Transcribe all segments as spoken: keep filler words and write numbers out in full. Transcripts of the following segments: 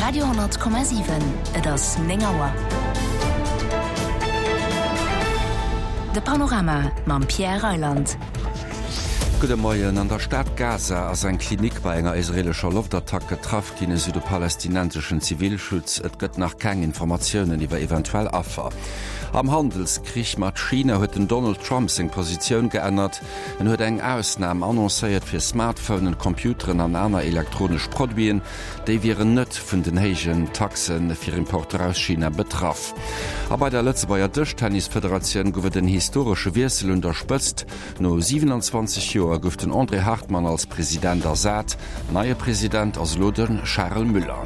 Radio hundert Komma sieben, et ass Nengauer. De Panorama mam Pierre Reiland. Gute Morgen. An der Stadt Gaza ass eng Klinik bei enger israelscher Luftattacke traf gin südpalästinensischen Zivilschutz. Et gëtt nach keng Informationoen iwwer eventuell Affer. Am Handelskrich mat China huet den Donald Trump seg Positionioun geënnert en huet eng Ausnahme annoncéiert fir Smartphonen, Computeren an aner elektronisch Produien, déi viren net vun den hégen Taxen fir Importer aus China betraff. A bei der Lëtzebauer Dëchtennisföderatioun gowe den historische Wirsel unterspëtzt. No siebenundzwanzig Joer gouf den André Hartmann als Präsident ersat, neue Präsident als Loden Charles Müller.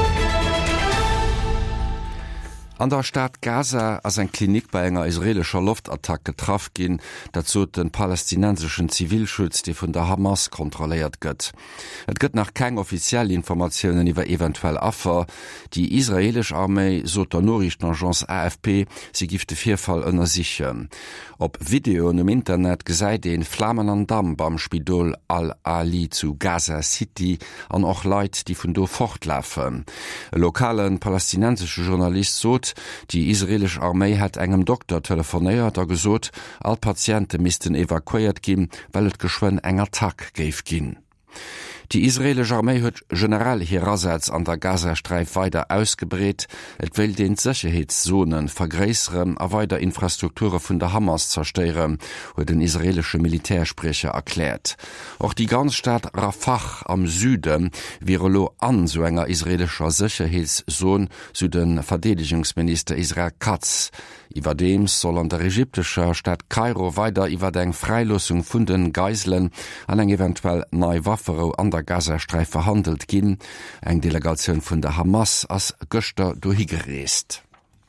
An der Stadt Gaza ass eng Klinik bei enger israelscher Luftattacke traf gin, dat zo den palästinensischen Zivilschutz, die vun der Hamas kontrolliert gëtt. Et gëtt nach keng offizielle Informationoen iwwer eventuell Affer. Die israelisch Armee so der Norrichtenagence A F P sie gifte Vierfall ënner sichern. Op Videoen im Internet gesäit den Flammen an Damm beim Spidol Al-Ali zu Gaza City an och Leiit, die vun do fortlafen. E lokalen palästinensische Journalist sot, die israelisch Armee hat engem Doktor telefonéiert a gesot, all Patienten missten evakuiert gin, weil et geschwoen enger Tag geif gin. Die israelische Armee huet generell hierseits an der Gazastreif weiter ausgebreet, et will den Sicherheitszonen vergräiseren a weiter Infrastrukture vun der Hamas zersteieren, huet den israelische Militärsprecher erklärt. Auch die ganze Stadt Rafah am Süden wäre lo an so enger israelischer Sicherheitszone, so den Verteidigungsminister Israel Katz. Iwer dem soll an der ägyptischer Stadt Kairo weiter iwwer deng Freilosung vun den Geiselen an eng eventuell nei Waffero an der Gazastreif verhandelt ginn, eng Delegation vun der Hamas as Göster dohigereest.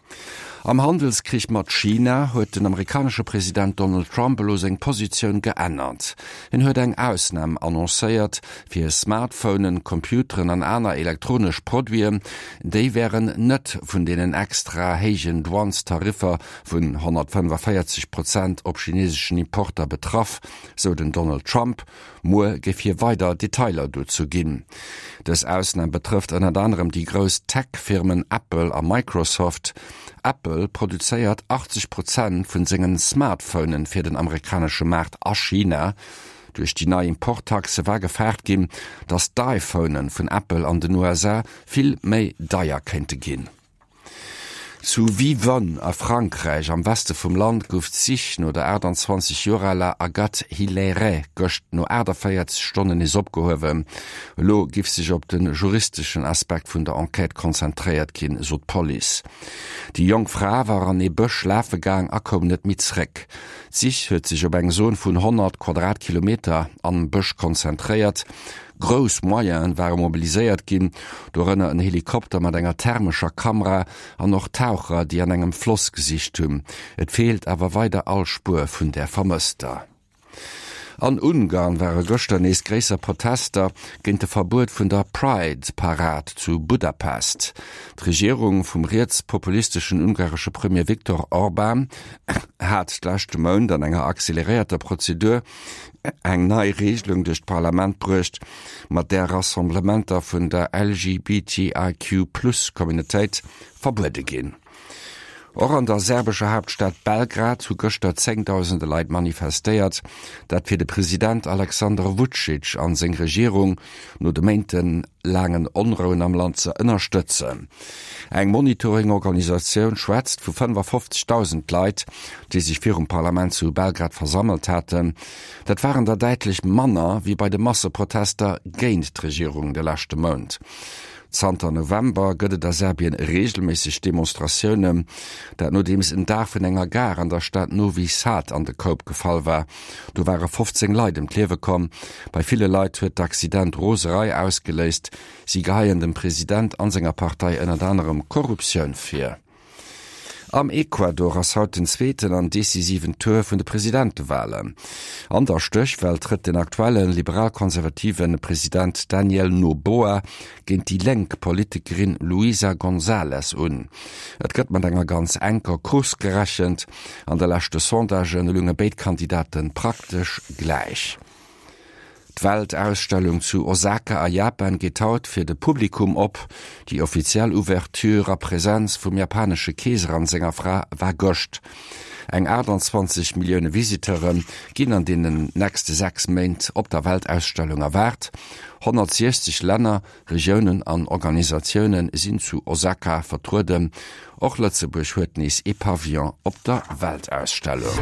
Am Handelskrich mat China huet den amerikanische Präsident Donald Trump los eng Positionioun geënnert. En huet eng Ausnahme annoncéiert fir Smartphonen, Computeren an aner elektronisch Produien, déi wären net vun denen extra hégen Douanstariffer vun hundertfünfundvierzig Prozent op chinesischen Importer betraff, so den Donald Trump, mo gefir weiter Detailer dozu ginn. Das Ausnahme betrifft unter anderem die groß Tech-Firmen Apple a Microsoft. Apple produziert achtzig Prozent von seinen Smartphonen für den amerikanischen Markt a China. Durch die neue Importtaxe war gefährdet gin, dass die iPhonen von Apple an den U S A viel méi daier könnte gehen. Zu Vivonne a Frankreich am Weste vom Land gouft sich no der achtundzwanzig Jorer Agathe Hilaire gocht no vierzig Stunden is opgehowen. Lo gif sich op den juristischen Aspekt vun der Enquete konzentriert kin, so Police. Die jong Frau war an e Bëch Läfegang akom net mitzreck. Sich huet sich op eng Zon vun hundert Quadratkilometer an Bëch konzentriert. Gros Moien waren mobiliséiert ginn, do ënner en Helikopter mat enger thermescher Kamera an noch Taucher, die an engem Floss gesicht hunn. Et fehlt awer weiter all Spur vun der Vermëster. An Ungarn waren gëchternees gräser Protester géint de Verbot vun der Pride-Parat zu Budapest. D'Regierung vum rechtspopulistischen ungarische Premier Viktor Orbán hat d'lächte Mound an enger accelerierter Prozedur eng nei Regelung durch Parlament brucht, mat der Rassemblementer vun der L G B T I Q plus Communityit verbuede gin. Auch an der serbische Hauptstadt Belgrad zu gëchter zehntausende Leiit manifestéiert, dat fir de Präsident Alexander Vučić an seg Regierung no de meinten langen Onroen am Land ze ënnerstëtzen. Eng Monitoringorganisationun schwätzt vu fünfundfünfzigtausend Leiit, die sich fir um Parlament zu Belgrad versammelt hatten. Dat waren da deitlich Manner wie bei de Masseprotester géint d'Regierung de lachte Mond. Zanter November gëtt der Serbien regelmäßig Demonstrationen, dat no dems en Dach vun enger Gar an der Stadt Novi Sad an de Koop gefall war. Du waren fünfzehn Leiit im Klewe kom. Bei viele Leiit huet d'Accident Roserei ausgeleist, sie geheien dem Präsident an senger Partei ënner anderem Korruption fir. Am Ecuador ass haut den zweeten an decisiven Tour vun de Präsidentewahlen. An der Stöchwel tritt den aktuellen liberal-konservativen Präsident Daniel Noboa géint die Lenkpolitikerin Luisa González un. Et gëtt mat enger ganz enker Kurs gerechent, an der lächte Sondagen lunge Beitkandidaten praktisch gleich. D'Weltausstellung zu Osaka a Japan getaut fir de Publikum op. Die offiziell Ouverture a Präsenz vum japanesche Käseransänger war gocht. Eng achtundzwanzig Millionen Visiteuren ginn an denen nächste sechs Meint op der Weltausstellung erwart. hundertsechzig Länder, Regionen an Organisationen sind zu Osaka vertruden. Och Lützeburg huet nis e Pavillon op der Weltausstellung.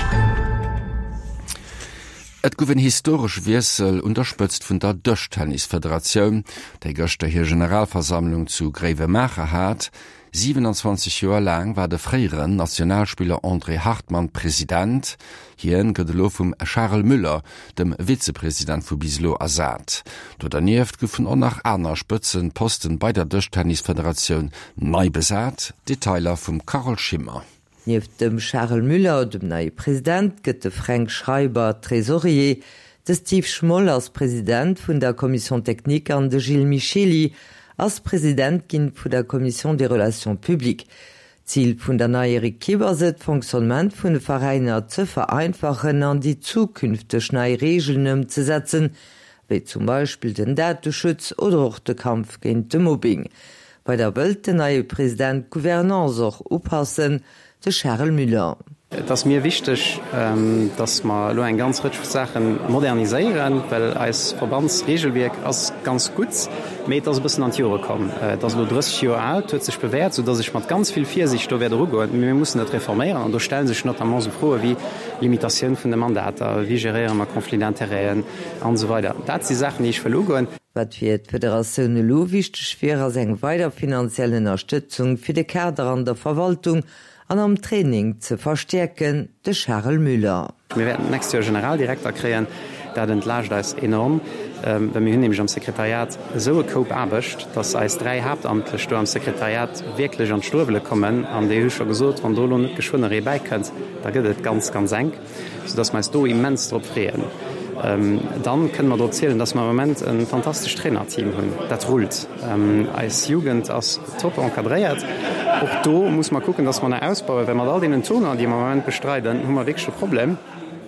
Et gowen historisch Wiesel unterspëtzt vun der Dëchtennisföderation, déi gëcht der hier Generalversammlung zu Grevemacher hat. siebenundzwanzig Joer lang war de freieren Nationalspieler André Hartmann Präsident, hien gëtt lo vum Charles Müller, dem Vizepräsident vu Bislo ersat. Do daneft goufen on nach aner Spëtzen Posten bei der Dëchtennisföderation nei besat, Detailer vum Carol Schimmer. Nieft dem Charles Müller, dem neue Präsident, gëtt de Frank Schreiber Trésorier, de Steve Schmoll als Präsident vun der Kommission Technik an de Gilles Micheli, als Präsident ginn vu der Kommission des Relations Publiques. Ziel vun der neue Kiber se d'Funktionament vun de Vereiner ze vereinfachen an die zukünftig neue Regeln umzusetzen, wie zum Beispiel den Datenschutz oder auch der Kampf gegen den Mobbing. Bei der Welt der neue Präsident Gouvernance auch oppassen, de Charles Müller. Das ist mir wichtig, ähm, dass wir lo ein ganz rich Sachen modernisieren, weil als Verbandsregelwerk als ganz gut mit das ein bisschen an die Jahre kommen. Äh, das lo dreißig Jahre alt, hat sich bewährt, sodass ich mit ganz viel Vorsicht da werde rübergehen. Wir müssen das reformieren und da stellen sich notamment so Fragen wie Limitation von den Mandaten, wie gerieren wir Konflikte d'intérêt und so weiter. Das sind Sachen, die ich verloren. Was für die Föderation lo wichtig wäre, ist eine weitere finanzielle Unterstützung für die Kader an der Verwaltung an am Training zu verstärken, de Charles Müller. Wir werden nächstes Jahr Generaldirektor kreieren, der entlastet das enorm. Ähm, wenn wir hin nämlich am Sekretariat so ein Coop arbecht, dass als drei Hauptamtliche am Sekretariat wirklich an Sturwelle kommen, an die schon gesagt, wenn du nicht geschwunder bei könnt, da geht es ganz, ganz eng, sodass wir es da immens drauf freuen. Ähm, dann können wir dort zählen, dass wir im Moment ein fantastisches Trainerteam haben. Das rollt. Ähm, als Jugend, als top enkadriert. Auch da muss man gucken, dass man eine ausbauen. Wenn wir all den Toner, die wir im Moment bestreiten, haben wir wirklich ein Problem,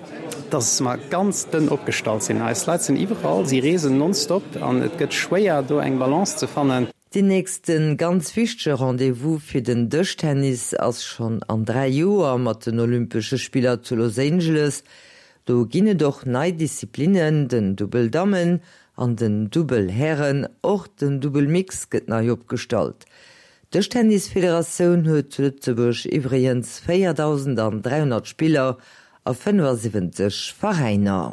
dass wir ganz dünn abgestaltet sind. Als Leute sind überall, sie reisen nonstop und es geht schwer, da eine Balance zu finden. Die nächsten ganz wichtigen Rendezvous für den Dëchtennis ist schon an drei Jahren mit den Olympischen Spielen zu Los Angeles. Do ginne doch neii Disziplinen, den Doubledammen, an den Doubleherren, och den Double-Mix gëtt nei opstalt. De Tennisföderation huet zu Lützeburg iwriens viertausenddreihundert Spieler a fünfundsiebzig Vereiner.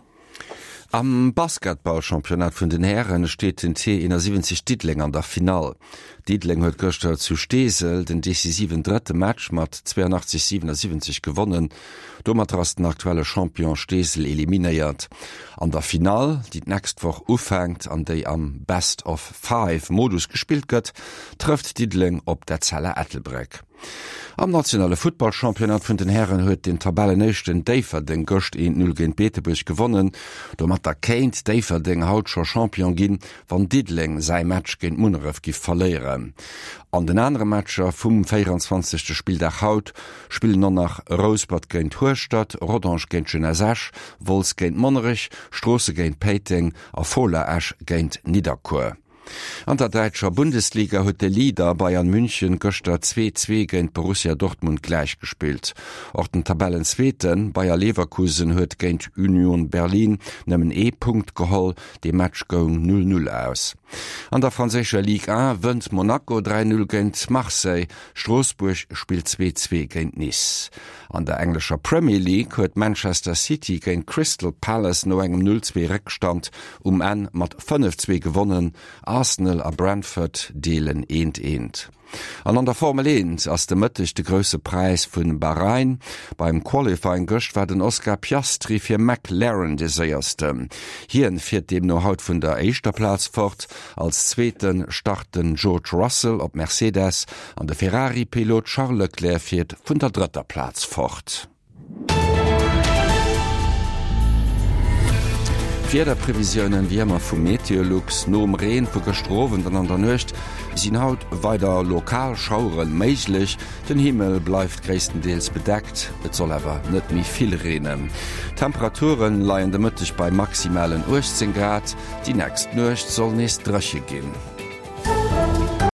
Am Basketballchampionat vun den Herren steht den T siebzig Dietling an der Final. Dietling huet gestern zu Stesel den decisiven dritte Match mat zweiundachtzig siebenundsiebzig gewonnen. Dommer hast den aktuelle Champion Stesel eliminiert. An der Final, die nächst Woche ufängt, an déi am Best of Five Modus gespielt gëtt, trifft Dietling op der Zelle Ettelbreck. Am nationale Footballchampionat vun den Herren huet den Tabellenechten Daverding gocht en null gegen Betebusch gewonnen. Do mat der Keint Daverding hautscher Champion ginn, wann Dietling sei Match gegen Munneref gif verleieren. An den anderen Matcher vum vierundzwanzigste Spiel der Haut spielen noch nach Rosebud gegen Thurstadt, Rodange gegen Genesach, Wols gegen Monnerich, Strosse gegen Peiting, a Fola Asch gegen Niederkur. An der Deutscher Bundesliga huet de Lieder Bayern München goster zwei zwei gegen Borussia Dortmund gleichgespielt. Auch den Tabellenzweten Bayer Leverkusen huet gegen Union Berlin nëmmen E-Punkt geholl, de Match gong null null aus. An der französischer Ligue eins wënnt Monaco drei null gegen Marseille, Straßburg spielt zwei zwei gegen Nice. An der englischer Premier League huet Manchester City gegen Crystal Palace no engem null zwei Rückstand um en mat fünf zwei gewonnen, Arsenal a Brentford deelen eend eend. An an der Formel eins ass de mëtteg de grösse Preis vun Bahrain. Beim Qualifying gëcht war den Oscar Piastri fir McLaren de séierste. Hien firiert dem no haut vun der Eischter Platz fort, als zweeten starten George Russell op Mercedes, an de Ferrari-Pilot Charles Leclerc firiert vun der dritter Platz fort. Vierderprävisionen wie immer vum Meteorlux nom Reen vu gestrowen an an der Nøcht sinn haut weiter lokal schauren méiglich, den Himmel bleifft gréistendeels bedeckt, et soll awer net mi viel renen. Temperaturen leiien de mëttech bei maximalen achtzehn Grad, die nächst Nøcht soll nest drëche ginn.